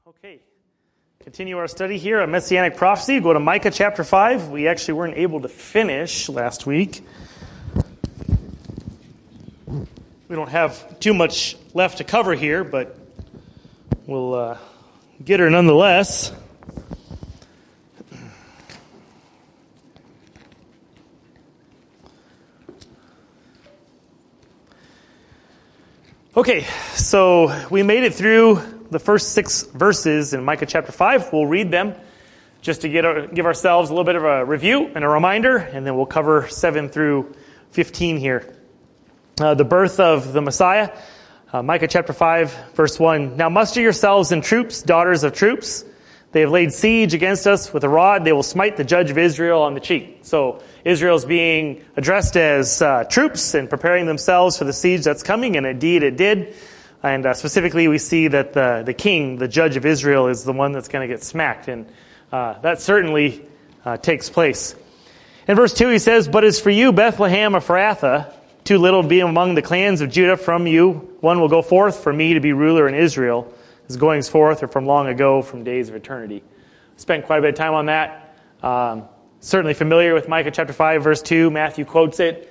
Okay, continue our study here on Messianic Prophecy. Go to Micah chapter 5. We actually weren't able to finish last week. We don't have too much left to cover here, but we'll get her nonetheless. Okay, so we made it through the first 6 verses in Micah chapter 5. We'll read them just to give ourselves a little bit of a review and a reminder, and then we'll cover 7 through 15 here. The birth of the Messiah, Micah chapter 5, verse 1. Now muster yourselves in troops, daughters of troops. They have laid siege against us with a rod. They will smite the judge of Israel on the cheek. So Israel's being addressed as troops and preparing themselves for the siege that's coming, and indeed it did. And specifically, we see that the king, the judge of Israel, is the one that's going to get smacked. And that certainly takes place. In verse 2, he says, But as for you, Bethlehem Ephrathah, too little to be among the clans of Judah, from you one will go forth for me to be ruler in Israel. His goings forth are from long ago, from days of eternity. Spent quite a bit of time on that. Certainly familiar with Micah chapter 5, verse 2. Matthew quotes it.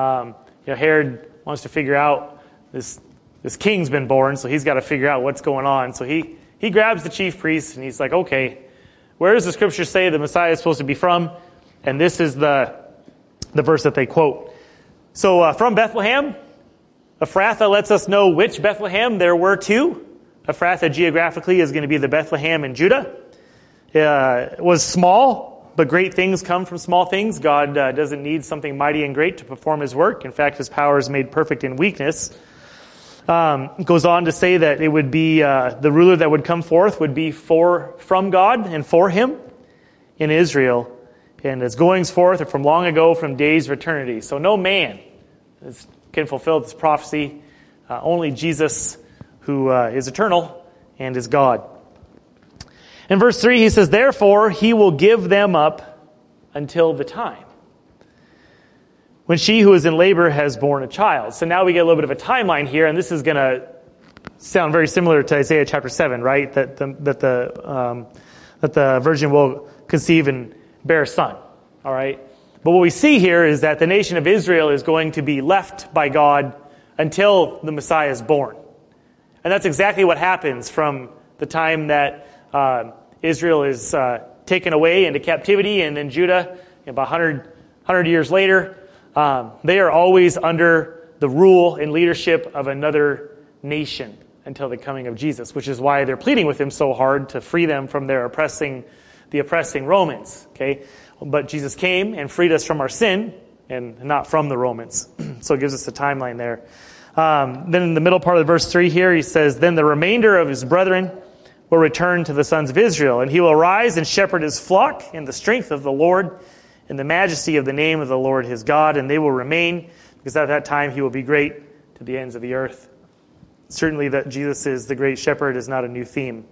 Herod wants to figure out this king's been born, so he's got to figure out what's going on. So he grabs the chief priest, and he's like, okay, where does the scripture say the Messiah is supposed to be from? And this is the verse that they quote. So from Bethlehem, Ephrathah lets us know which Bethlehem. There were 2. Ephrathah geographically is going to be the Bethlehem in Judah. It was small, but great things come from small things. God doesn't need something mighty and great to perform his work. In fact, his power is made perfect in weakness. Goes on to say that it would be the ruler that would come forth would be from God and for him in Israel. And his goings forth are from long ago, from days of eternity. So no man can fulfill this prophecy. Only Jesus, who is eternal and is God. In verse 3, he says, Therefore he will give them up until the time when she who is in labor has borne a child. So now we get a little bit of a timeline here, and this is going to sound very similar to Isaiah chapter 7, right? That the virgin will conceive and bear a son, all right? But what we see here is that the nation of Israel is going to be left by God until the Messiah is born. And that's exactly what happens from the time that Israel is taken away into captivity, and then Judah, about 100 years later, they are always under the rule and leadership of another nation until the coming of Jesus, which is why they're pleading with him so hard to free them from the oppressing Romans. Okay, but Jesus came and freed us from our sin and not from the Romans. So it gives us a timeline there. Then in the middle part of verse 3 here, he says, Then the remainder of his brethren will return to the sons of Israel, and he will arise and shepherd his flock in the strength of the Lord, in the majesty of the name of the Lord his God, and they will remain, because at that time he will be great to the ends of the earth. Certainly that Jesus is the great shepherd is not a new theme.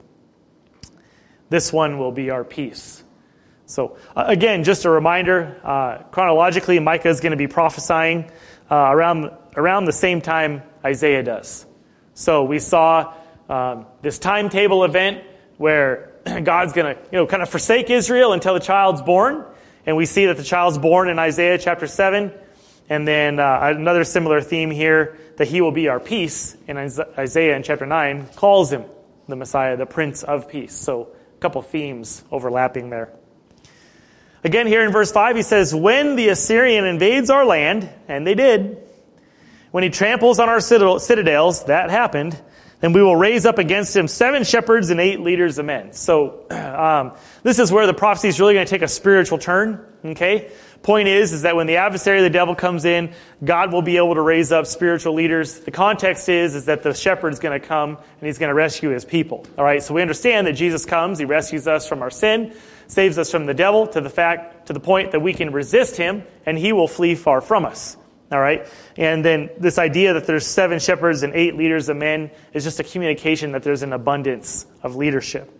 This one will be our peace. So again, just a reminder, chronologically, Micah is going to be prophesying around the same time Isaiah does. So we saw this timetable event where God's going to kind of forsake Israel until the child's born. And we see that the child's born in Isaiah chapter 7. And then another similar theme here, that he will be our peace. And Isaiah in chapter 9 calls him the Messiah, the Prince of Peace. So a couple themes overlapping there. Again, here in verse 5, he says, When the Assyrian invades our land, and they did, when he tramples on our citadels, that happened, then we will raise up against him 7 shepherds and 8 leaders of men. So this is where the prophecy is really going to take a spiritual turn. Okay, point is that when the adversary of the devil comes in, God will be able to raise up spiritual leaders. The context is that the shepherd is going to come and he's going to rescue his people. All right, so we understand that Jesus comes, he rescues us from our sin, saves us from the devil to the point that we can resist him, and he will flee far from us. All right, and then this idea that there's 7 shepherds and 8 leaders of men is just a communication that there's an abundance of leadership.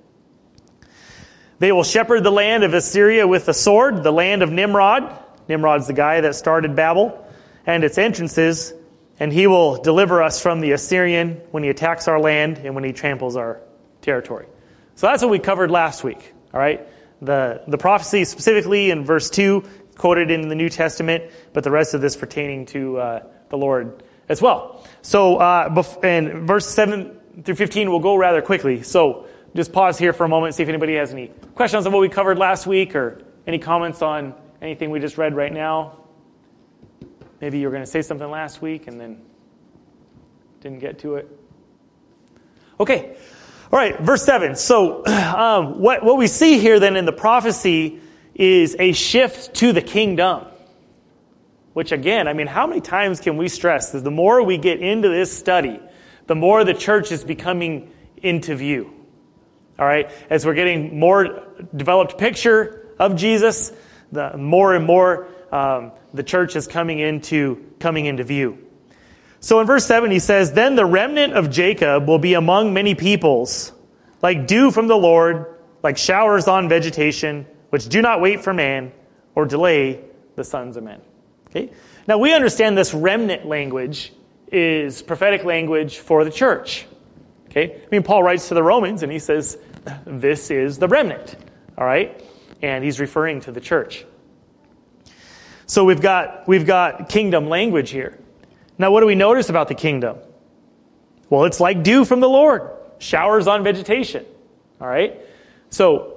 They will shepherd the land of Assyria with the sword, the land of Nimrod. Nimrod's the guy that started Babel, and its entrances, and he will deliver us from the Assyrian when he attacks our land and when he tramples our territory. So that's what we covered last week, all right? The prophecy specifically in verse 2, quoted in the New Testament, but the rest of this pertaining to the Lord as well. So in verse 7 through 15, we'll go rather quickly. So just pause here for a moment, see if anybody has any questions on what we covered last week or any comments on anything we just read right now. Maybe you were going to say something last week and then didn't get to it. Okay. All right, verse 7. So what we see here then in the prophecy is a shift to the kingdom. Which again, I mean, how many times can we stress that the more we get into this study, the more the church is becoming into view. All right? As we're getting more developed picture of Jesus, the more and more the church is coming into view. So in verse 7 he says, "Then the remnant of Jacob will be among many peoples, like dew from the Lord, like showers on vegetation, which do not wait for man or delay the sons of men." Okay? Now we understand this remnant language is prophetic language for the church. Okay? I mean, Paul writes to the Romans and he says, this is the remnant. All right? And he's referring to the church. So we've got kingdom language here. Now what do we notice about the kingdom? Well, it's like dew from the Lord, showers on vegetation. All right? So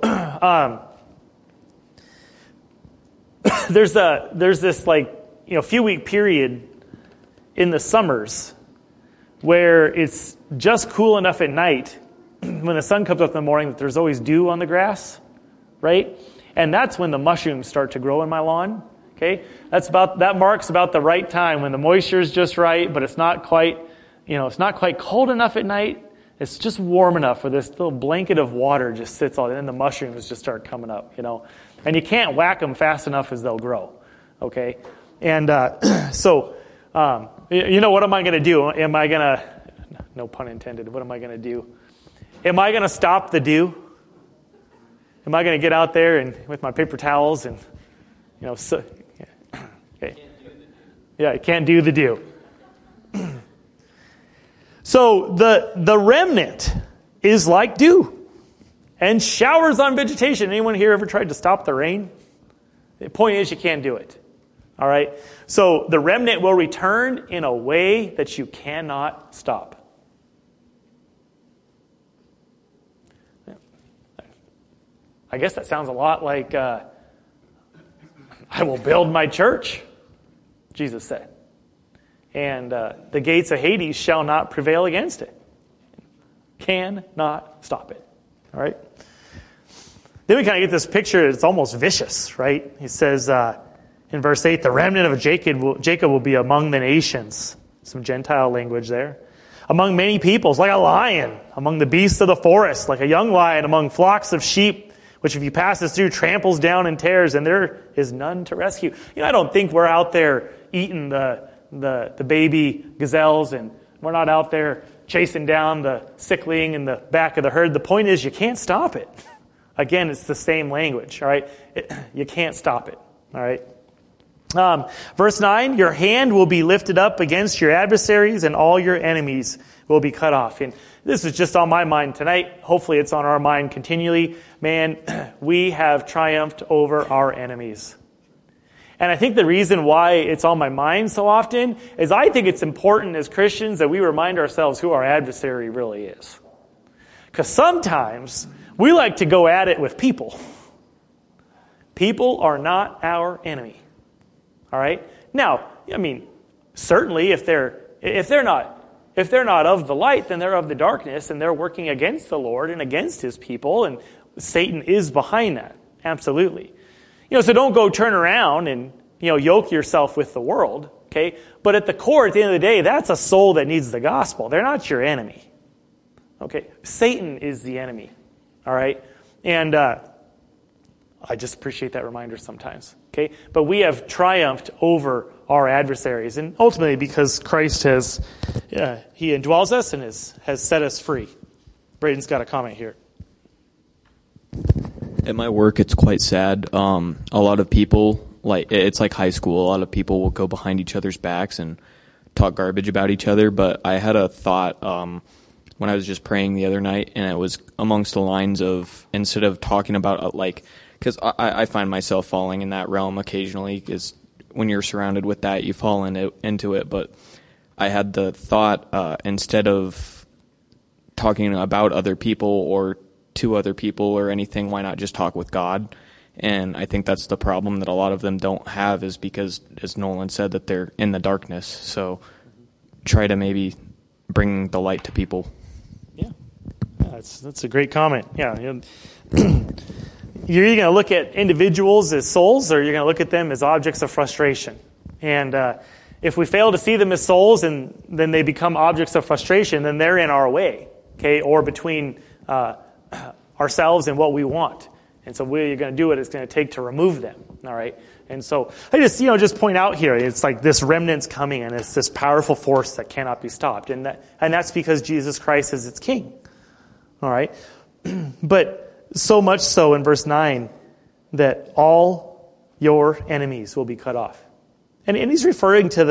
there's this few week period in the summers where it's just cool enough at night when the sun comes up in the morning that there's always dew on the grass, right? And that's when the mushrooms start to grow in my lawn. Okay, that marks about the right time when the moisture is just right, but it's not quite cold enough at night. It's just warm enough where this little blanket of water just sits on it, and the mushrooms just start coming up. And you can't whack them fast enough as they'll grow. Okay, and what am I going to do? Am I going to, no pun intended, what am I going to do? Am I going to stop the dew? Am I going to get out there and with my paper towels and, okay. Yeah, I can't do the dew. So the remnant is like dew and showers on vegetation. Anyone here ever tried to stop the rain? The point is you can't do it. All right? So the remnant will return in a way that you cannot stop. I guess that sounds a lot like I will build my church, Jesus said. And the gates of Hades shall not prevail against it. Cannot stop it. All right? Then we kind of get this picture, it's almost vicious, right? He says in verse 8, the remnant of Jacob will be among the nations. Some Gentile language there. Among many peoples, like a lion. Among the beasts of the forest, like a young lion. Among flocks of sheep, which if he passes through, tramples down and tears, and there is none to rescue. I don't think we're out there eating the baby gazelles, and we're not out there chasing down the sickling in the back of the herd. The point is you can't stop it. Again, it's the same language, all right? You can't stop it, all right? Verse 9, your hand will be lifted up against your adversaries, and all your enemies will be cut off. And this is just on my mind tonight. Hopefully it's on our mind continually. Man, we have triumphed over our enemies. And I think the reason why it's on my mind so often is I think it's important as Christians that we remind ourselves who our adversary really is. Because sometimes we like to go at it with people. People are not our enemy. All right? Now, I mean, certainly if they're not of the light, then they're of the darkness, and they're working against the Lord and against his people, and Satan is behind that. Absolutely. So don't go turn around and, yoke yourself with the world, okay? But at the core, at the end of the day, that's a soul that needs the gospel. They're not your enemy. Okay? Satan is the enemy. All right? And I just appreciate that reminder sometimes. Okay? But we have triumphed over our adversaries, and ultimately because Christ he indwells us and has set us free. Braden's got a comment here. At my work, it's quite sad. A lot of people, it's like high school. A lot of people will go behind each other's backs and talk garbage about each other. But I had a thought when I was just praying the other night, and it was amongst the lines of, instead of talking about because I find myself falling in that realm occasionally, because when you're surrounded with that, you fall into it. But I had the thought, instead of talking about other people or to other people or anything, why not just talk with God? And I think that's the problem that a lot of them don't have, is because, as Nolan said, that they're in the darkness. So try to maybe bring the light to people. Yeah, that's a great comment. Yeah. You're either going to look at individuals as souls, or you're going to look at them as objects of frustration. And if we fail to see them as souls, and then they become objects of frustration, then they're in our way, okay, or between ourselves and what we want. And so what you're going to do what it's going to take to remove them, all right? And so I just point out here, it's like this remnant's coming, and it's this powerful force that cannot be stopped. And that's because Jesus Christ is its king, all right? But so much so in verse 9 that all your enemies will be cut off. And he's referring to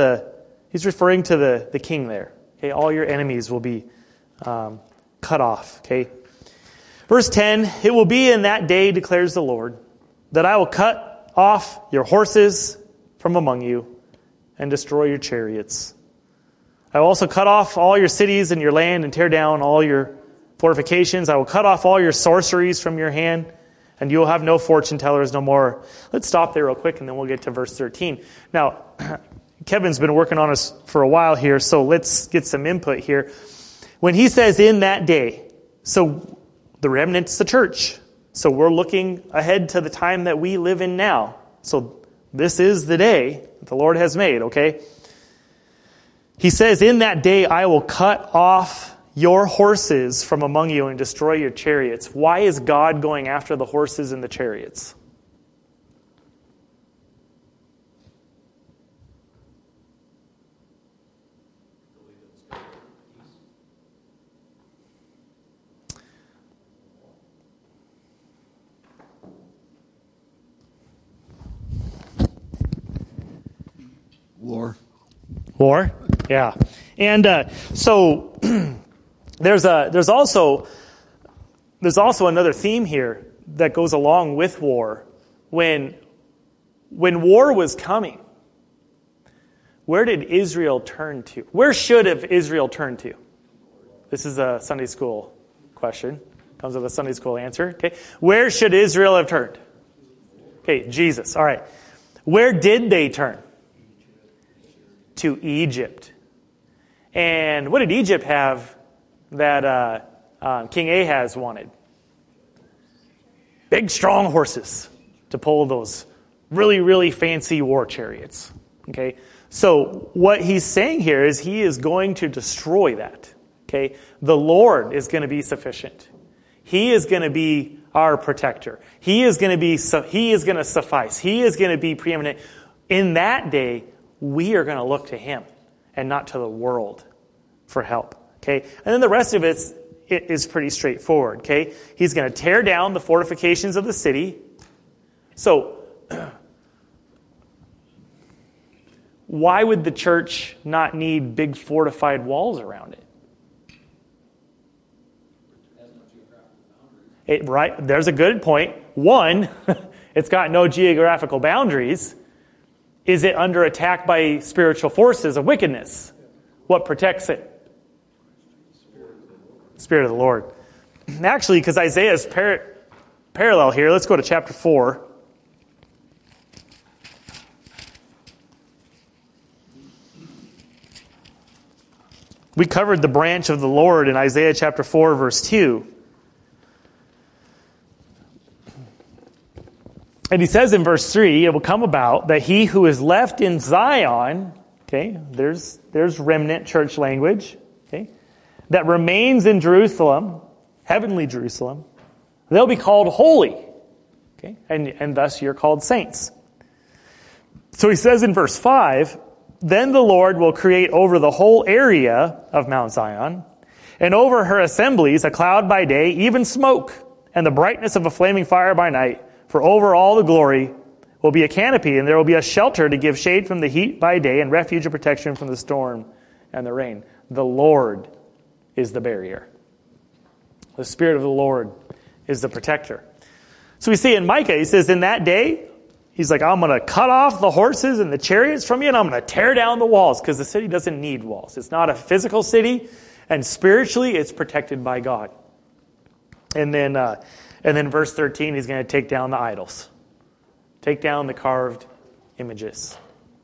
the king there, okay? All your enemies will be cut off, okay? Verse 10, it will be in that day, declares the Lord, that I will cut off your horses from among you and destroy your chariots. I will also cut off all your cities and your land and tear down all your fortifications. I will cut off all your sorceries from your hand, and you will have no fortune tellers no more. Let's stop there real quick, and then we'll get to verse 13. Now, Kevin's been working on us for a while here, so let's get some input here. When he says in that day, so the remnant's the church. So we're looking ahead to the time that we live in now. So this is the day that the Lord has made, okay? He says, in that day I will cut off your horses from among you and destroy your chariots. Why is God going after the horses and the chariots? War, yeah, and so there's also another theme here that goes along with war. When war was coming, where did Israel turn to? Where should have Israel turned to? This is a Sunday school question. Comes with a Sunday school answer. Okay, where should Israel have turned? Okay, Jesus. All right, where did they turn? To Egypt. And what did Egypt have that King Ahaz wanted? Big, strong horses to pull those really, really fancy war chariots. Okay? So what he's saying here is he is going to destroy that. Okay? The Lord is going to be sufficient. He is going to be our protector. He is going to suffice. He is going to be preeminent. In that day, we are going to look to him and not to the world for help. Okay? And then the rest of it is pretty straightforward. Okay? He's going to tear down the fortifications of the city. So, why would the church not need big fortified walls around it? Right? There's a good point. One, it's got no geographical boundaries. Is it under attack by spiritual forces of wickedness? What protects it? Spirit of the Lord. Actually, because Isaiah is parallel here, let's go to chapter 4. We covered the branch of the Lord in Isaiah chapter 4, verse 2. And he says in verse 3, it will come about that he who is left in Zion, okay, there's remnant church language, okay, that remains in Jerusalem, heavenly Jerusalem, they'll be called holy, okay, and thus you're called saints. So he says in verse 5, then the Lord will create over the whole area of Mount Zion, and over her assemblies a cloud by day, even smoke, and the brightness of a flaming fire by night. For over all the glory will be a canopy, and there will be a shelter to give shade from the heat by day and refuge and protection from the storm and the rain. The Lord is the barrier. The Spirit of the Lord is the protector. So we see in Micah, he says, in that day, he's like, I'm going to cut off the horses and the chariots from you, and I'm going to tear down the walls, because the city doesn't need walls. It's not a physical city, and spiritually, it's protected by God. And then verse 13, he's going to take down the idols. Take down the carved images.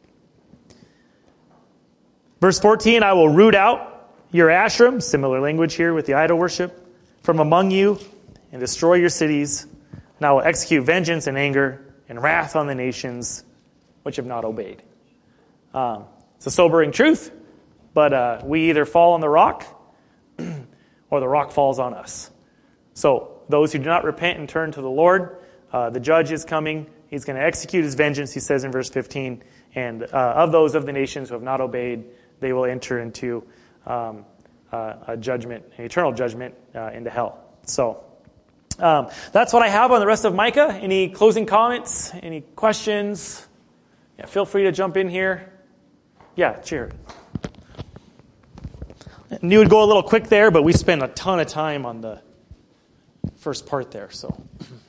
Verse 14, I will root out your Asherim, similar language here with the idol worship, from among you, and destroy your cities. And I will execute vengeance and anger and wrath on the nations which have not obeyed. It's a sobering truth, but we either fall on the rock or the rock falls on us. So those who do not repent and turn to the Lord, the judge is coming. He's going to execute his vengeance, he says in verse 15. And of those of the nations who have not obeyed, they will enter into a judgment, an eternal judgment into hell. So that's what I have on the rest of Micah. Any closing comments? Any questions? Yeah, feel free to jump in here. Yeah, Jared. Knew it would go a little quick there, but we spent a ton of time on the first part there. So,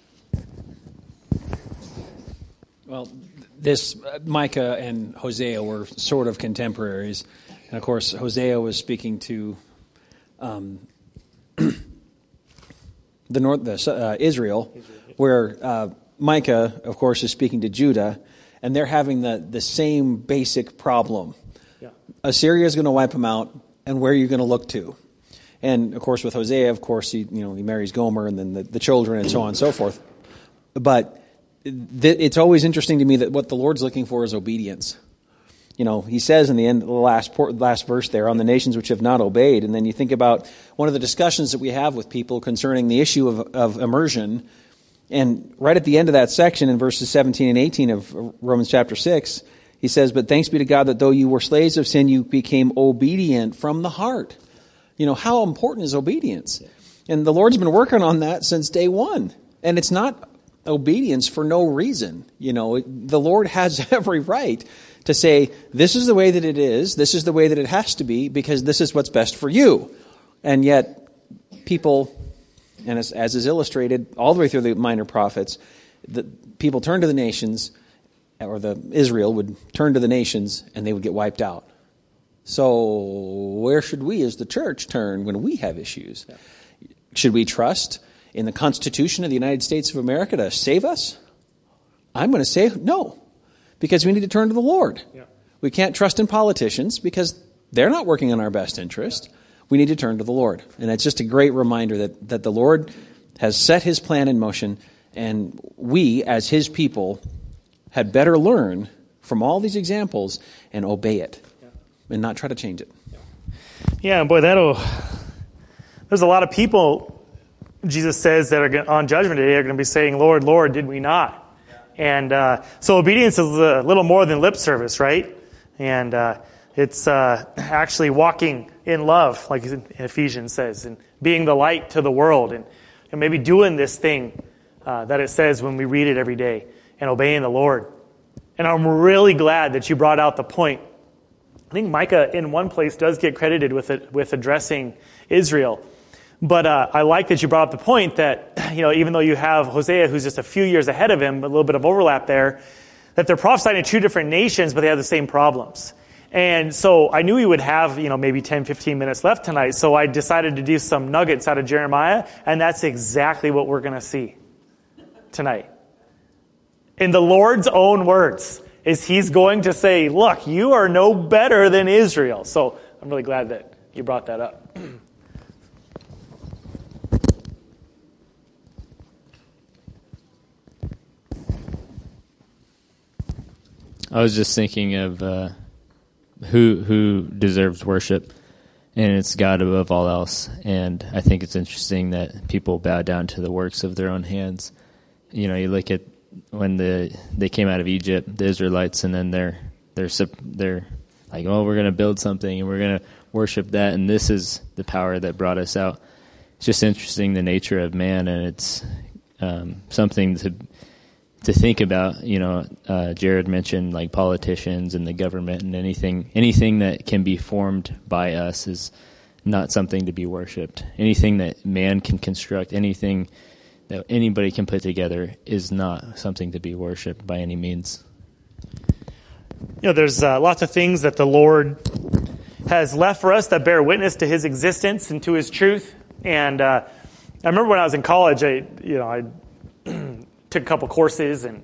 well, this Micah and Hosea were sort of contemporaries, and of course, Hosea was speaking to Israel, where Micah, of course, is speaking to Judah, and they're having the same basic problem. yeah. Assyria is going to wipe them out, and where are you going to look to? And of course, with Hosea, of course, he marries Gomer, and then the children, and so on and so forth. But it's always interesting to me that what the Lord's looking for is obedience. He says in the end, the last verse there, on the nations which have not obeyed. And then you think about one of the discussions that we have with people concerning the issue of immersion. And right at the end of that section, in verses 17 and 18 of Romans chapter 6, he says, but thanks be to God that though you were slaves of sin, you became obedient from the heart. How important is obedience? And the Lord's been working on that since day one. And it's not obedience for no reason. The Lord has every right to say, this is the way that it is, this is the way that it has to be, because this is what's best for you. And yet, people, and as is illustrated all the way through the minor prophets, the people turn to the nations, or Israel would turn to the nations, and they would get wiped out. So where should we as the church turn when we have issues? Yeah. Should we trust in the Constitution of the United States of America to save us? I'm going to say no. Because we need to turn to the Lord. Yeah. We can't trust in politicians because they're not working in our best interest. We need to turn to the Lord. And it's just a great reminder that the Lord has set his plan in motion, and we, as his people, had better learn from all these examples and obey it and not try to change it. Yeah, boy, there's a lot of people, Jesus says, that are on Judgment Day are going to be saying, Lord, Lord, did we not? And so obedience is a little more than lip service, right? And it's actually walking in love, like Ephesians says, and being the light to the world, and maybe doing this thing that it says when we read it every day, and obeying the Lord. And I'm really glad that you brought out the point. I think Micah, in one place, does get credited with addressing Israel. But I like that you brought up the point that, even though you have Hosea, who's just a few years ahead of him, a little bit of overlap there, that they're prophesying in two different nations, but they have the same problems. And so I knew we would have, maybe 10, 15 minutes left tonight. So I decided to do some nuggets out of Jeremiah, and that's exactly what we're going to see tonight. In the Lord's own words, is he's going to say, look, you are no better than Israel. So I'm really glad that you brought that up. I was just thinking of who deserves worship, and it's God above all else. And I think it's interesting that people bow down to the works of their own hands. You look at when they came out of Egypt, the Israelites, and then they're like, oh, we're going to build something and we're going to worship that, and this is the power that brought us out. It's just interesting, the nature of man, and it's something to think about. Jared mentioned like politicians and the government, and anything that can be formed by us is not something to be worshipped. Anything that man can construct, anything that anybody can put together is not something to be worshipped by any means. There's lots of things that the Lord has left for us that bear witness to his existence and to his truth. And I remember when I was in college, I took a couple courses and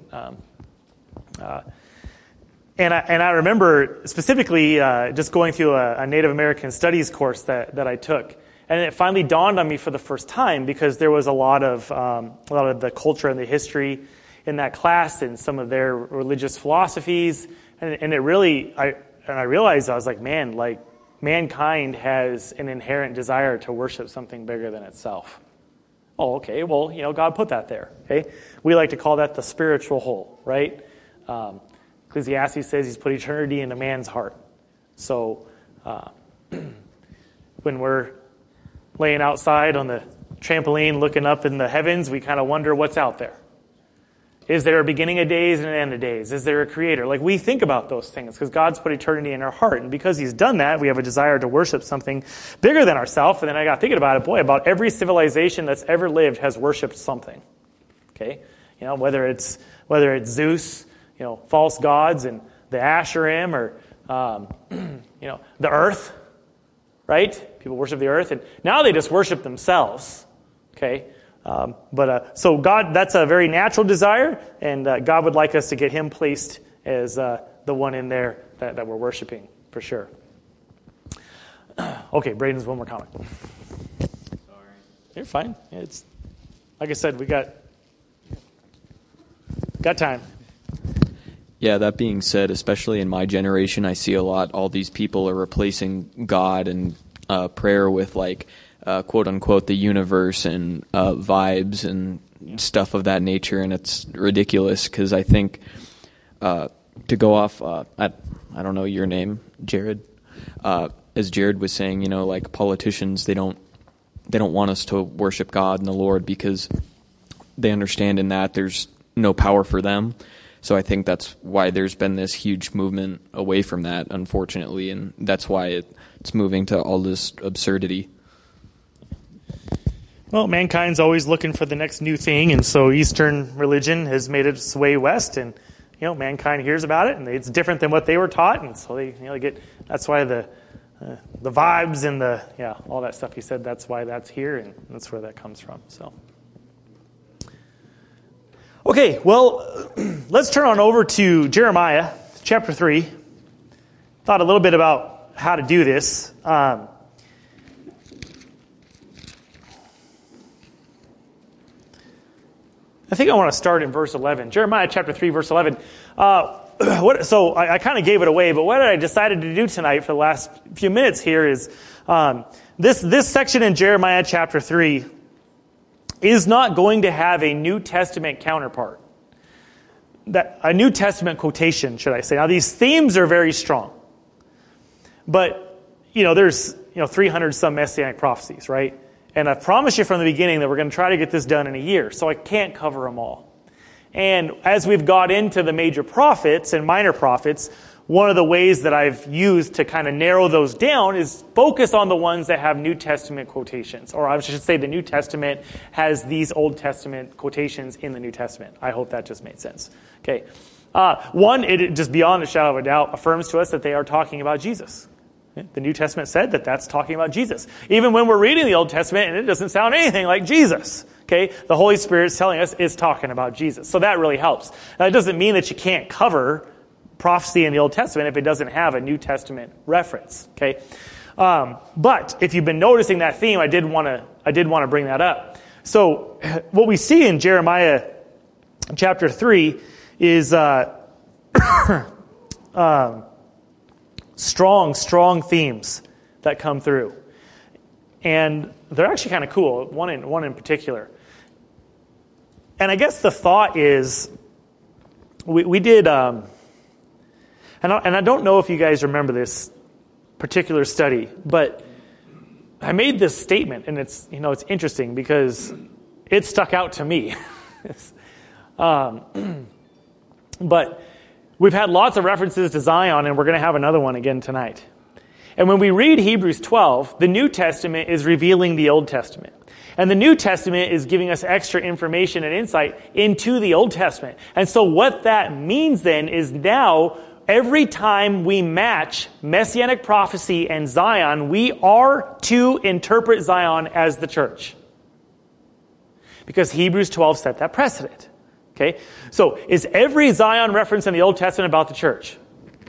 I remember specifically just going through a Native American Studies course that I took, and it finally dawned on me for the first time, because there was a lot of the culture and the history in that class and some of their religious philosophies, and it really I realized, I was like, man, like mankind has an inherent desire to worship something bigger than itself. Oh, okay. Well, God put that there. Okay, we like to call that the spiritual whole, right? Ecclesiastes says he's put eternity into man's heart. So when we're laying outside on the trampoline looking up in the heavens, we kind of wonder what's out there. Is there a beginning of days and an end of days? Is there a creator? Like, we think about those things because God's put eternity in our heart. And because he's done that, we have a desire to worship something bigger than ourselves. And then I got thinking about it. Boy, about every civilization that's ever lived has worshipped something. Okay? Whether it's Zeus, false gods, and the Asherim, or, the earth, right? People worship the earth. And now they just worship themselves. Okay? So God, that's a very natural desire, and God would like us to get him placed as the one in there that we're worshiping, for sure. Okay, Braden's one more comment. Sorry. You're fine. It's like I said, we got time. Yeah, that being said, especially in my generation, I see all these people are replacing God and prayer with quote unquote the universe and vibes and stuff of that nature, and it's ridiculous because I think to go off I don't know your name, Jared, as Jared was saying, politicians, they don't want us to worship God and the Lord because they understand in that there's no power for them. So I think that's why there's been this huge movement away from that, unfortunately, and that's why it's moving to all this absurdity. Well, mankind's always looking for the next new thing, and so Eastern religion has made its way west, and mankind hears about it, and it's different than what they were taught, and so they get. That's why the vibes and all that stuff he said. That's why that's here, and that's where that comes from. So, okay, well, let's turn on over to Jeremiah chapter 3. Thought a little bit about how to do this. I think I want to start in verse 11. Jeremiah chapter 3, verse 11. So I kind of gave it away, but what I decided to do tonight for the last few minutes here is this section in Jeremiah chapter 3 is not going to have a New Testament counterpart. A New Testament quotation, should I say. Now, these themes are very strong. But, there's 300 some messianic prophecies, right? And I promised you from the beginning that we're going to try to get this done in a year, so I can't cover them all. And as we've got into the major prophets and minor prophets, one of the ways that I've used to kind of narrow those down is focus on the ones that have New Testament quotations. Or I should say the New Testament has these Old Testament quotations in the New Testament. I hope that just made sense. Okay. One, it just beyond a shadow of a doubt affirms to us that they are talking about Jesus. The New Testament said that that's talking about Jesus. Even when we're reading the Old Testament and it doesn't sound anything like Jesus, okay, the Holy Spirit's telling us it's talking about Jesus. So that really helps. Now, it doesn't mean that you can't cover prophecy in the Old Testament if it doesn't have a New Testament reference, okay? But if you've been noticing that theme, I did want to bring that up. So what we see in Jeremiah chapter 3 is strong themes that come through. And they're actually kind of cool, one in particular. And I guess the thought is, we did, and I don't know if you guys remember this particular study, but I made this statement, and it's interesting because it stuck out to me. But we've had lots of references to Zion, and we're going to have another one again tonight. And when we read Hebrews 12, the New Testament is revealing the Old Testament. And the New Testament is giving us extra information and insight into the Old Testament. And so what that means then is now every time we match Messianic prophecy and Zion, we are to interpret Zion as the church. Because Hebrews 12 set that precedent. Okay? So is every Zion reference in the Old Testament about the church?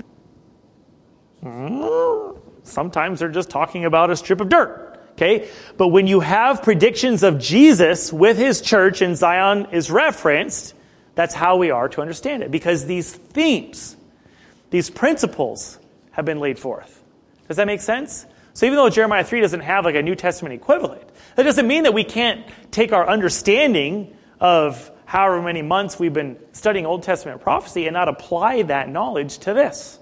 Sometimes they're just talking about a strip of dirt. Okay? But when you have predictions of Jesus with his church and Zion is referenced, that's how we are to understand it. Because these themes, these principles have been laid forth. Does that make sense? So even though Jeremiah 3 doesn't have like a New Testament equivalent, that doesn't mean that we can't take our understanding of however many months we've been studying Old Testament prophecy and not apply that knowledge to this.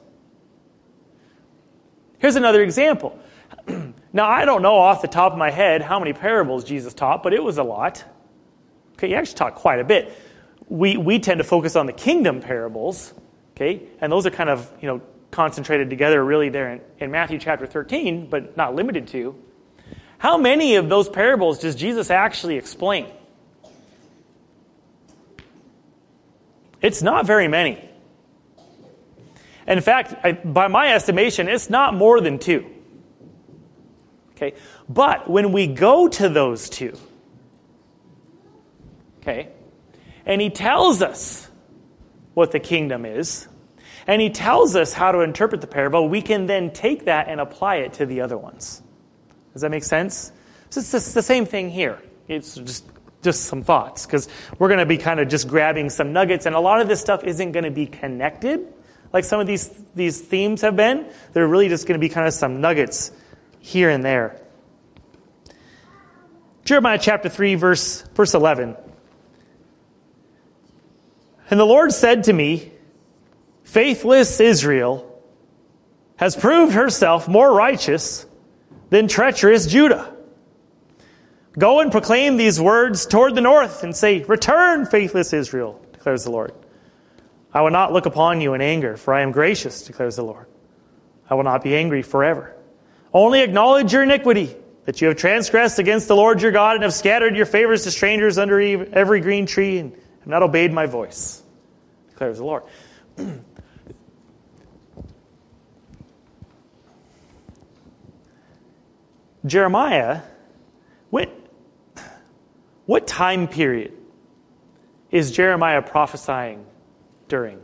Here's another example. Now, I don't know off the top of my head how many parables Jesus taught, but it was a lot. Okay, he actually taught quite a bit. We tend to focus on the kingdom parables, okay, and those are kind of, concentrated together really there in Matthew chapter 13, but not limited to. How many of those parables does Jesus actually explain? It's not very many. In fact, by my estimation, it's not more than 2. Okay, but when we go to those 2, okay, and he tells us what the kingdom is, and he tells us how to interpret the parable, we can then take that and apply it to the other ones. Does that make sense? So it's the same thing here. It's just some thoughts, because we're going to be kind of just grabbing some nuggets, and a lot of this stuff isn't going to be connected like some of these themes have been. They're really just going to be kind of some nuggets here and there. Jeremiah chapter 3, verse 11. And the Lord said to me, faithless Israel has proved herself more righteous than treacherous Judah. Go and proclaim these words toward the north and say, return, faithless Israel, declares the Lord. I will not look upon you in anger, for I am gracious, declares the Lord. I will not be angry forever. Only acknowledge your iniquity, that you have transgressed against the Lord your God and have scattered your favors to strangers under every green tree and have not obeyed my voice, declares the Lord. Jeremiah, what time period is Jeremiah prophesying during?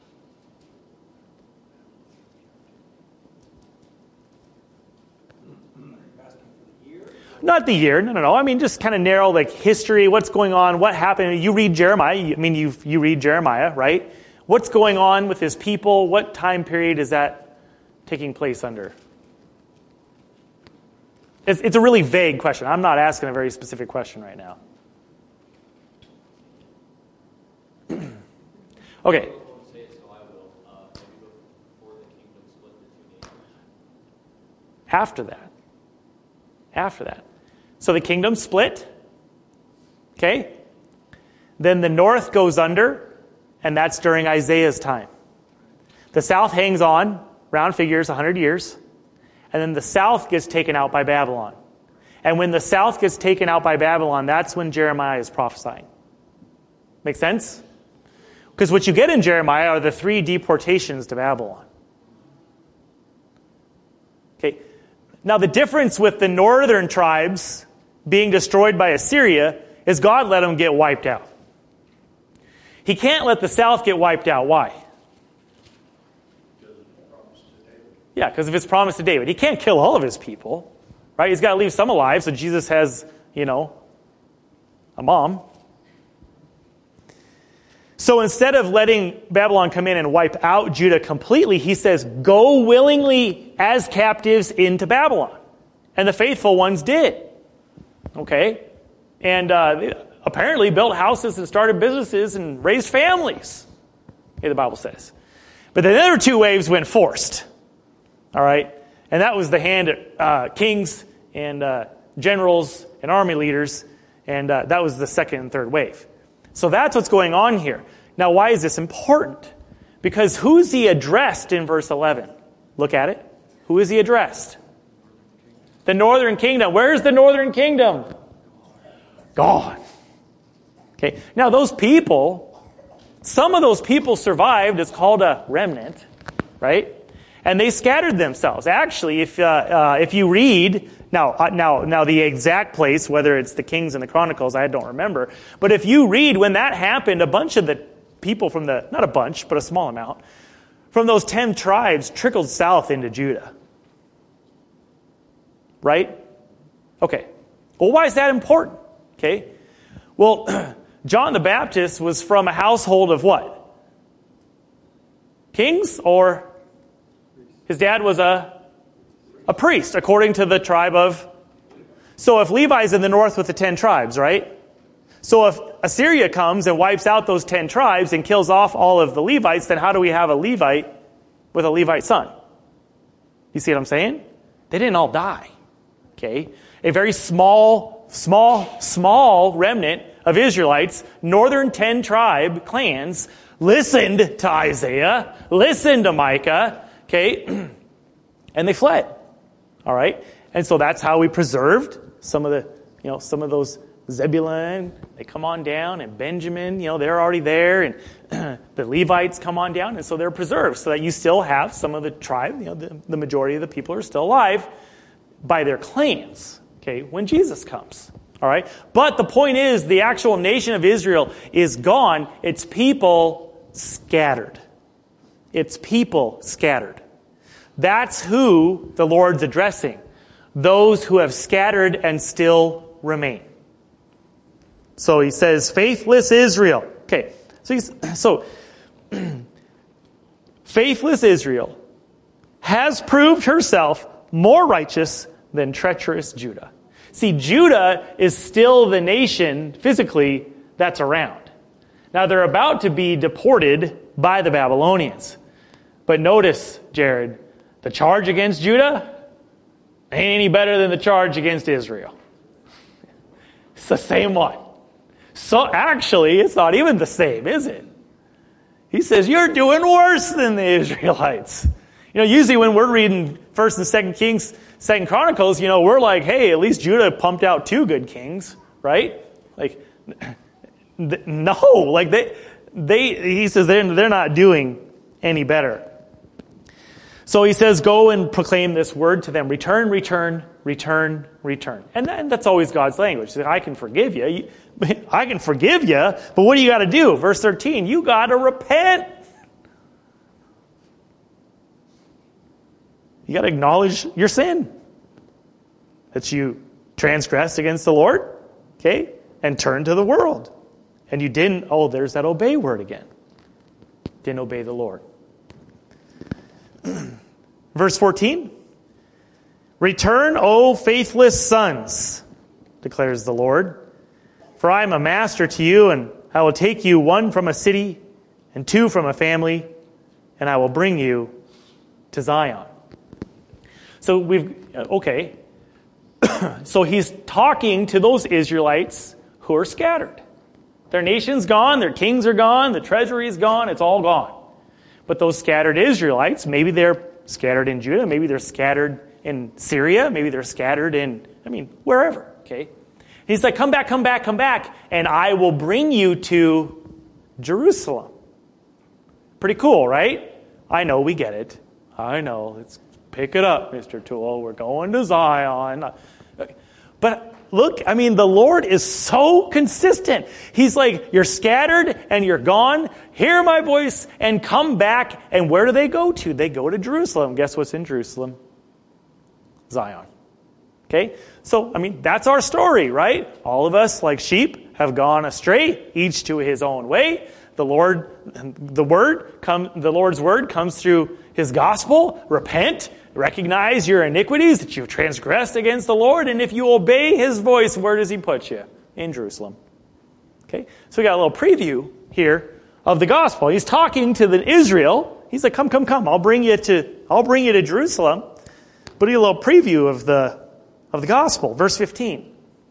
Not the year, no. I mean, just kind of narrow, like history, what's going on, what happened. You read Jeremiah, you read Jeremiah, right? What's going on with his people? What time period is that taking place under? It's a really vague question. I'm not asking a very specific question right now. Okay. After that. So the kingdom split. Okay. Then the north goes under, and that's during Isaiah's time. The south hangs on, round figures, 100 years. And then the south gets taken out by Babylon. And when the south gets taken out by Babylon, that's when Jeremiah is prophesying. Make sense? Because what you get in Jeremiah are the 3 deportations to Babylon. Okay. Now the difference with the northern tribes being destroyed by Assyria is God let them get wiped out. He can't let the south get wiped out. Why? Yeah, because of his promise to David. He can't kill all of his people, right? He's got to leave some alive, so Jesus has, a mom. So instead of letting Babylon come in and wipe out Judah completely, he says, go willingly as captives into Babylon. And the faithful ones did. Okay? And apparently built houses and started businesses and raised families, the Bible says. But the other 2 waves went forced. All right? And that was the hand of kings and generals and army leaders. And that was the second and third wave. So that's what's going on here. Now, why is this important? Because who's he addressed in verse 11? Look at it. Who is he addressed? The northern kingdom. Where's the northern kingdom? Gone. Okay. Now those people, some of those people survived. It's called a remnant, right? And they scattered themselves. Actually, if you read now the exact place, whether it's the Kings and the Chronicles, I don't remember. But if you read when that happened, a bunch of the people from not a bunch, but a small amount, from those 10 tribes trickled south into Judah. Right? Okay. Well, why is that important? Okay. Well, John the Baptist was from a household of what? Kings? Or his dad was a priest, according to the tribe of... So if Levi's in the north with the 10 tribes, right? So if Assyria comes and wipes out those 10 tribes and kills off all of the Levites, then how do we have a Levite with a Levite son? You see what I'm saying? They didn't all die. Okay? A very small remnant of Israelites, northern 10 tribe clans, listened to Isaiah, listened to Micah, okay? And they fled. All right? And so that's how we preserved some of those Zebulun, they come on down, and Benjamin, they're already there, and the Levites come on down, and so they're preserved, so that you still have some of the tribe, the majority of the people are still alive by their clans, okay, when Jesus comes. All right? But the point is, the actual nation of Israel is gone. Its people scattered. Its people scattered. That's who the Lord's addressing. Those who have scattered and still remain. So he says, faithless Israel. Okay, so faithless Israel has proved herself more righteous than treacherous Judah. See, Judah is still the nation, physically, that's around. Now, they're about to be deported by the Babylonians. But notice, Jared, the charge against Judah ain't any better than the charge against Israel. It's the same one. So actually, it's not even the same, is it? He says, you're doing worse than the Israelites. Usually when we're reading 1st and 2nd Kings, 2nd Chronicles, we're like, hey, at least Judah pumped out 2 good kings, right? Like, no, like he says they're not doing any better. So he says, go and proclaim this word to them. Return, return, return, return. And that's always God's language. He said, I can forgive you. I can forgive you, but what do you got to do? Verse 13, you got to repent. You got to acknowledge your sin. That you transgressed against the Lord, okay? And turned to the world. And you didn't, there's that obey word again. Didn't obey the Lord. Verse 14. Return, O faithless sons, declares the Lord. For I am a master to you, and I will take you 1 from a city and 2 from a family, and I will bring you to Zion. So so he's talking to those Israelites who are scattered. Their nation's gone, their kings are gone, the treasury is gone, it's all gone. But those scattered Israelites, maybe they're scattered in Judah, maybe they're scattered in Syria, maybe they're scattered in, wherever, okay? He's like, come back, and I will bring you to Jerusalem. Pretty cool, right? I know, we get it. I know, let's pick it up, Mr. Toole. We're going to Zion. But look, the Lord is so consistent. He's like, you're scattered and you're gone. Hear my voice and come back. And where do they go to? They go to Jerusalem. Guess what's in Jerusalem? Zion. Okay? So, that's our story, right? All of us, like sheep, have gone astray, each to his own way. The Lord's word comes through his gospel. Repent, recognize your iniquities, that you've transgressed against the Lord, and if you obey his voice, where does he put you? In Jerusalem. Okay? So we got a little preview here of the gospel. He's talking to the Israel. He's like, come. I'll bring you to Jerusalem. But a little preview of the gospel. Verse 15.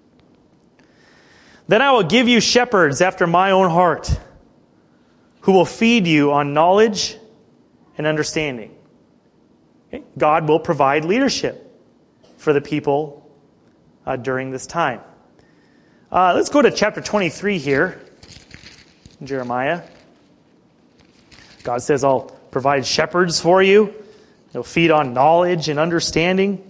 Then I will give you shepherds after my own heart, who will feed you on knowledge and understanding. Okay? God will provide leadership for the people during this time. Let's go to chapter 23 here, Jeremiah. God says, I'll provide shepherds for you. They'll feed on knowledge and understanding.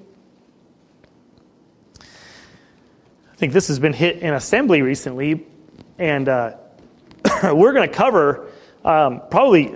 I think this has been hit in assembly recently, and we're going to cover, we're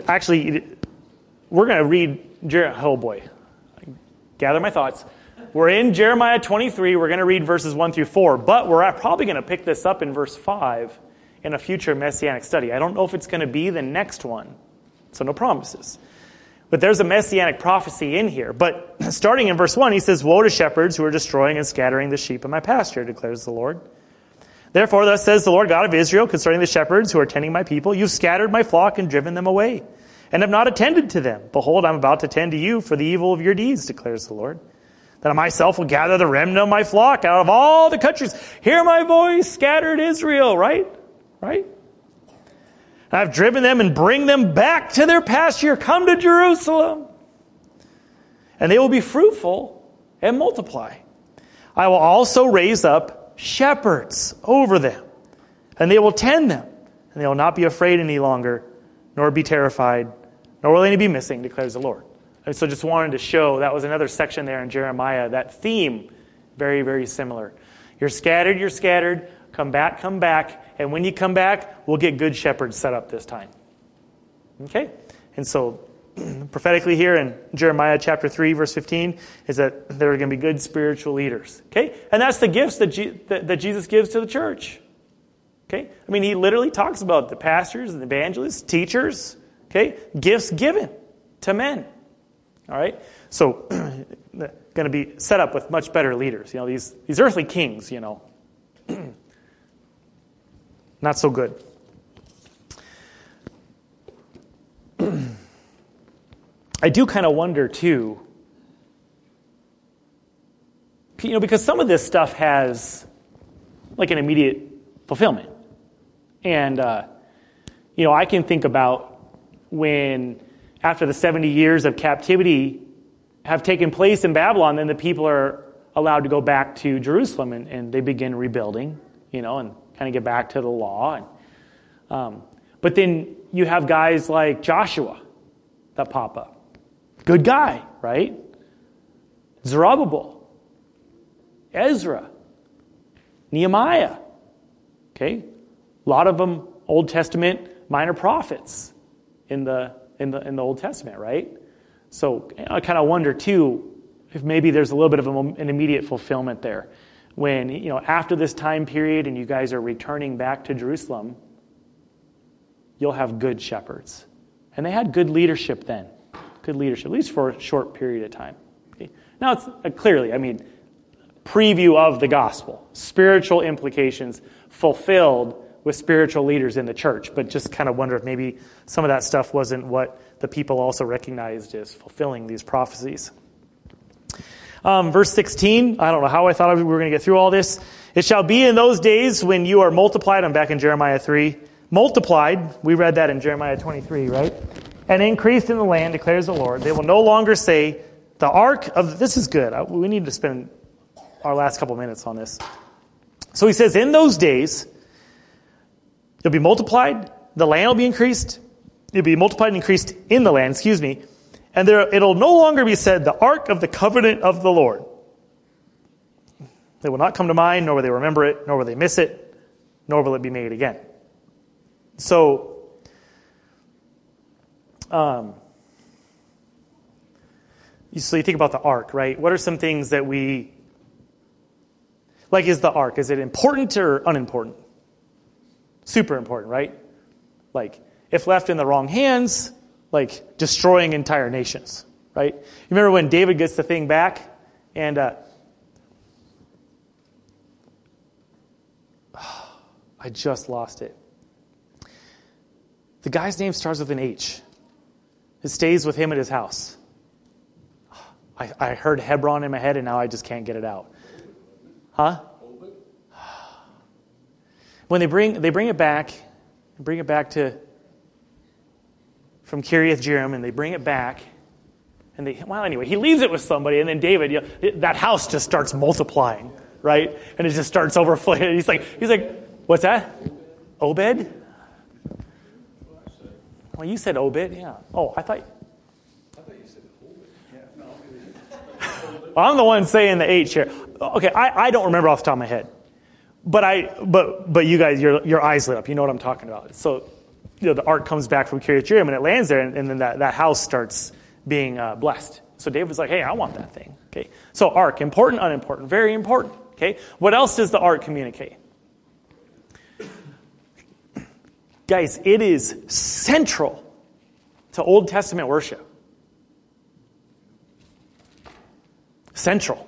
going to read, oh boy, gather my thoughts. We're in Jeremiah 23, we're going to read verses 1 through 4, but we're probably going to pick this up in verse 5 in a future Messianic study. I don't know if it's going to be the next one, so no promises. But there's a Messianic prophecy in here. But starting in verse 1, he says, Woe to shepherds who are destroying and scattering the sheep of my pasture, declares the Lord. Therefore, thus says the Lord God of Israel concerning the shepherds who are tending my people, you've scattered my flock and driven them away, and have not attended to them. Behold, I'm about to tend to you for the evil of your deeds, declares the Lord. That I myself will gather the remnant of my flock out of all the countries. Hear my voice, scattered Israel, right? Right? I've driven them and bring them back to their pasture. Come to Jerusalem. And they will be fruitful and multiply. I will also raise up shepherds over them, and they will tend them, and they will not be afraid any longer, nor be terrified, nor will any be missing, declares the Lord. And so just wanted to show, that was another section there in Jeremiah, that theme, very, very similar. You're scattered, come back, and when you come back, we'll get good shepherds set up this time. Okay? And so, prophetically here in Jeremiah chapter 3, verse 15, is that there are going to be good spiritual leaders. Okay? And that's the gifts that Jesus gives to the church. Okay? I mean, he literally talks about the pastors and evangelists, teachers, okay? Gifts given to men. All right? So, going to be set up with much better leaders. You know, these earthly kings, you know. Not so good. I do kind of wonder, too, you know, because some of this stuff has, like, an immediate fulfillment. And, you know, I can think about when, after the 70 years of captivity have taken place in Babylon, then the people are allowed to go back to Jerusalem, and they begin rebuilding, you know, and kind of get back to the law. And, but then you have guys like Joshua that pop up. Good guy, right? Zerubbabel, Ezra, Nehemiah. Okay? A lot of them Old Testament minor prophets in the Old Testament, right? So I kind of wonder too if maybe there's a little bit of an immediate fulfillment there. When, you know, after this time period and you guys are returning back to Jerusalem, you'll have good shepherds. And they had good leadership then. Good leadership, at least for a short period of time. Okay? Now, it's clearly, I mean, preview of the gospel. Spiritual implications fulfilled with spiritual leaders in the church. But just kind of wonder if maybe some of that stuff wasn't what the people also recognized as fulfilling these prophecies. Verse 16, I don't know how I thought we were going to get through all this. It shall be in those days when you are multiplied, I'm back in Jeremiah 3, multiplied, we read that in Jeremiah 23, right? And increased in the land, declares the Lord. They will no longer say, the ark of, this is good. We need to spend our last couple minutes on this. So he says, in those days, you'll be multiplied, the land will be increased, you'll be multiplied and increased in the land, and it'll no longer be said, the ark of the covenant of the Lord. They will not come to mind, nor will they remember it, nor will they miss it, nor will it be made again. So, so you think about the ark, right? What are some things that we, like, is the ark, is it important or unimportant? Super important, right? Like, if left in the wrong hands, like destroying entire nations, right? You remember when David gets the thing back and I just lost it. The guy's name starts with an H. It stays with him at his house. I heard Hebron in my head and now I just can't get it out. Huh? When they bring it back to from Kiriath Jearim, and they bring it back, And anyway, he leaves it with somebody, and then David, that house just starts multiplying, right? And it just starts overflowing. He's like, what's that? Obed? Well, you said Obed, yeah. Oh, I thought you said Obed. Yeah, no. Well, I'm the one saying the H here. Okay, I don't remember off the top of my head, but you guys, your eyes lit up. You know what I'm talking about. So, the ark comes back from Kiriath Jearim, and it lands there, and then that house starts being blessed. So David was like, hey, I want that thing. Okay, so ark, important, unimportant, very important. Okay, what else does the ark communicate? Guys, it is central to Old Testament worship. Central.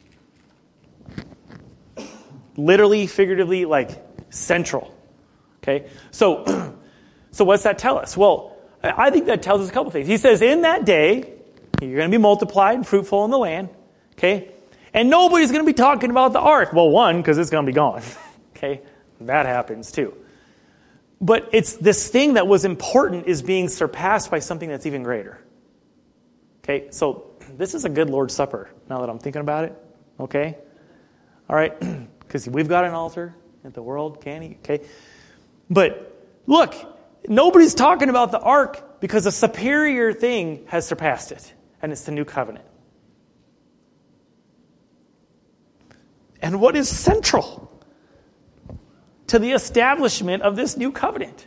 Literally, figuratively, like central. Okay? So what's that tell us? Well, I think that tells us a couple things. He says, in that day, you're going to be multiplied and fruitful in the land. Okay? And nobody's going to be talking about the ark. Well, one, because it's going to be gone. Okay? That happens too. But it's this thing that was important is being surpassed by something that's even greater. Okay, so this is a good Lord's Supper, now that I'm thinking about it. Okay? All right? Because we've got an altar that the world can't eat. Okay? But look, nobody's talking about the ark because a superior thing has surpassed it, and it's the new covenant. And what is central to the establishment of this new covenant?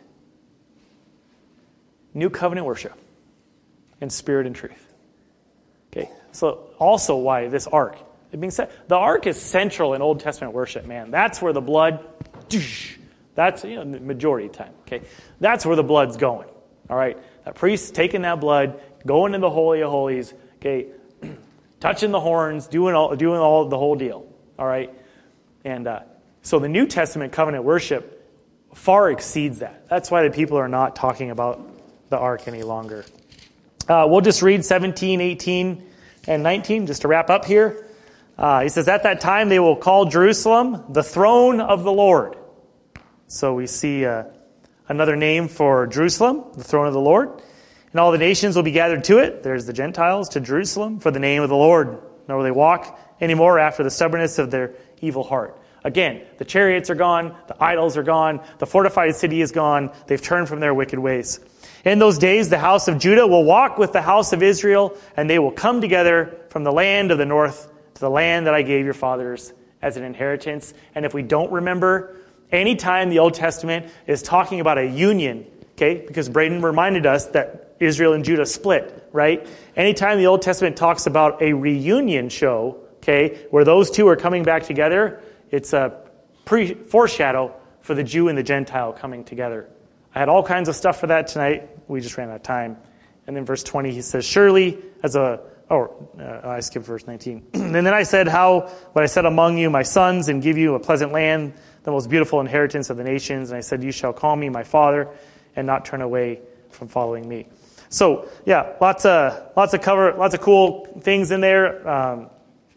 New covenant worship in spirit and truth. Okay, so also why this ark? The ark is central in Old Testament worship, man. That's where the blood, that's the majority of the time. Okay, that's where the blood's going. All right, that priest taking that blood, going in the Holy of Holies. Okay, touching the horns, doing all the whole deal. All right, and so the New Testament covenant worship far exceeds that. That's why the people are not talking about the ark any longer. We'll just read 17, 18, and 19 just to wrap up here. He says, at that time they will call Jerusalem the throne of the Lord. So we see another name for Jerusalem, the throne of the Lord. And all the nations will be gathered to it. There's the Gentiles to Jerusalem for the name of the Lord. Nor will they walk anymore after the stubbornness of their evil heart. Again, the chariots are gone, the idols are gone, the fortified city is gone, they've turned from their wicked ways. In those days, the house of Judah will walk with the house of Israel, and they will come together from the land of the north to the land that I gave your fathers as an inheritance. And if we don't remember, anytime the Old Testament is talking about a union, okay, because Braden reminded us that Israel and Judah split, right? Anytime the Old Testament talks about a reunion show, okay, where those two are coming back together, it's a foreshadow for the Jew and the Gentile coming together. I had all kinds of stuff for that tonight. We just ran out of time. And then verse 20, he says, surely I skipped verse 19. And then I said, but I said among you, my sons, and give you a pleasant land, the most beautiful inheritance of the nations. And I said, you shall call me my father and not turn away from following me. So, yeah, lots of cool things in there.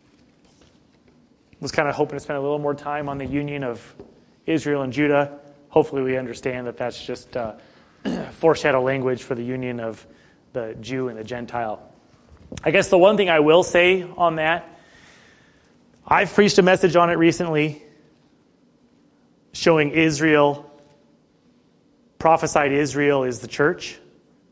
Was kind of hoping to spend a little more time on the union of Israel and Judah. Hopefully we understand that that's just foreshadow language for the union of the Jew and the Gentile. I guess the one thing I will say on that, I've preached a message on it recently showing Israel, prophesied Israel is the church.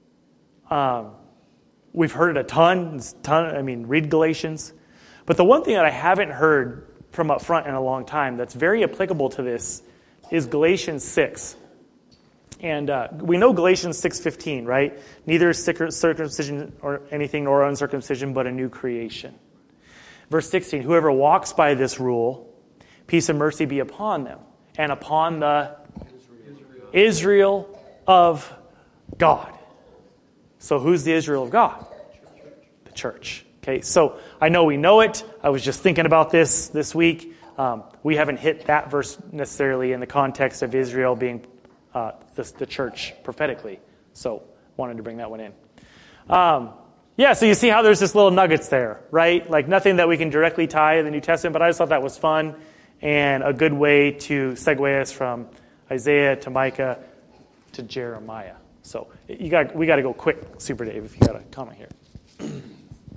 We've heard it a ton. Read Galatians. But the one thing that I haven't heard from up front in a long time that's very applicable to this is Galatians 6. And we know Galatians 6:15, right? Neither is circumcision or anything nor uncircumcision, but a new creation. Verse 16, whoever walks by this rule, peace and mercy be upon them, and upon the Israel of God. So who's the Israel of God? The church. Okay, so I know we know it. I was just thinking about this week. We haven't hit that verse necessarily in the context of Israel being the church prophetically. So wanted to bring that one in. So you see how there's just little nuggets there, right? Like nothing that we can directly tie to the New Testament, but I just thought that was fun and a good way to segue us from Isaiah to Micah to Jeremiah. So we got to go quick, Super Dave, if you got a comment here.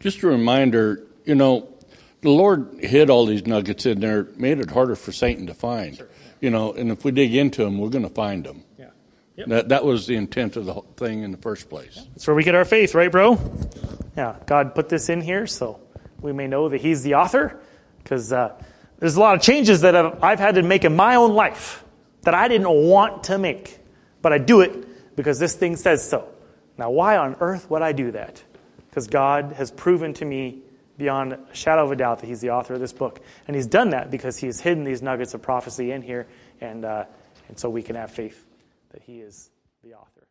Just a reminder, the Lord hid all these nuggets in there, made it harder for Satan to find. Sure. And if we dig into them, we're going to find them. Yeah. Yep. That was the intent of the whole thing in the first place. That's where we get our faith, right, bro? Yeah, God put this in here so we may know that he's the author, because there's a lot of changes that I've had to make in my own life that I didn't want to make, but I do it because this thing says so. Now, why on earth would I do that? Because God has proven to me beyond a shadow of a doubt that he's the author of this book. And he's done that because he has hidden these nuggets of prophecy in here, and so we can have faith that he is the author.